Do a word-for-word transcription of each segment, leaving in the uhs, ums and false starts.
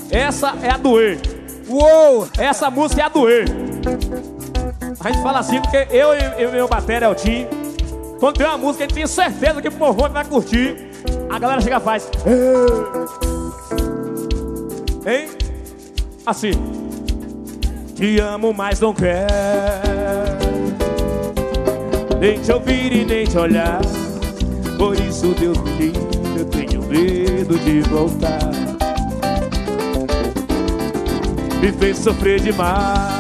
Essa é a doer. Uou! Essa música é a doer. A gente fala assim porque eu e o meu bateria, Eltinho, quando tem uma música, a gente tem certeza que o povo vai curtir. A galera chega e faz. Hein? Assim. Te amo, mas não quero nem te ouvir e nem te olhar. Por isso, Deus me livre, eu tenho medo de voltar. Me fez sofrer demais,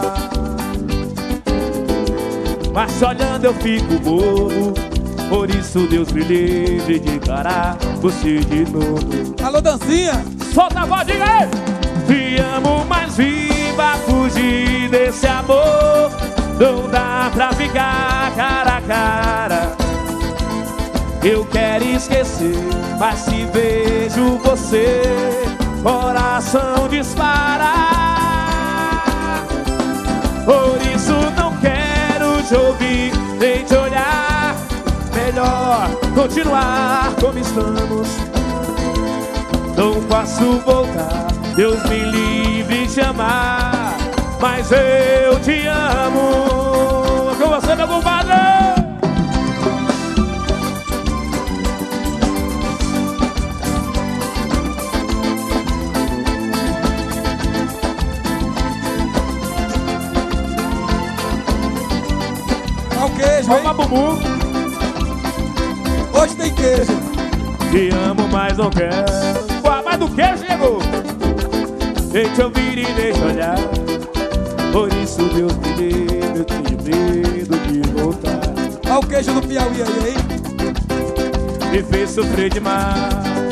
mas olhando eu fico bobo. Por isso Deus me livre de encarar você de novo. Alô, dancinha! Solta a voz, diga aí! Te amo, mas viva fugir desse amor. Não dá pra ficar cara a cara. Eu quero esquecer, mas se vejo você, coração dispara. Por isso não quero te ouvir, nem te olhar. Melhor continuar como estamos. Não posso voltar, Deus me livre de amar, mas eu te amo. Com você, meu compadre! Olha o queijo, Vamos, hein? Bubu. Hoje tem queijo. Te amo, mas não quero. Ué, mas do queijo chegou. Nem te ouvir e nem te olhar. Por isso Deus me livre, eu tenho medo de voltar. Olha o queijo do Piauí aí, hein? Me fez sofrer demais,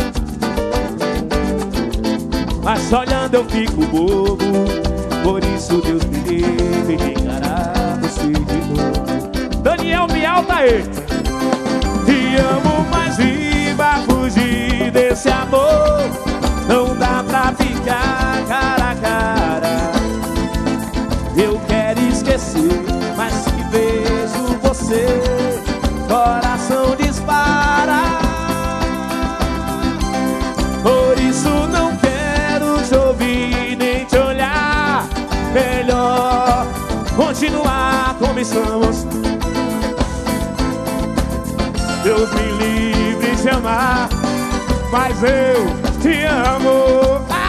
mas olhando eu fico bobo. Por isso Deus me livre de encarar você de novo. Daniel Miau tá aí. Te amo, mas viva fugir desse amor. Não dá pra ficar cara a cara. Eu quero esquecer, mas se vejo você, coração dispara. Por isso não quero te ouvir nem te olhar. Melhor continuar como estamos. Deus me livre de amar, mas eu te amo.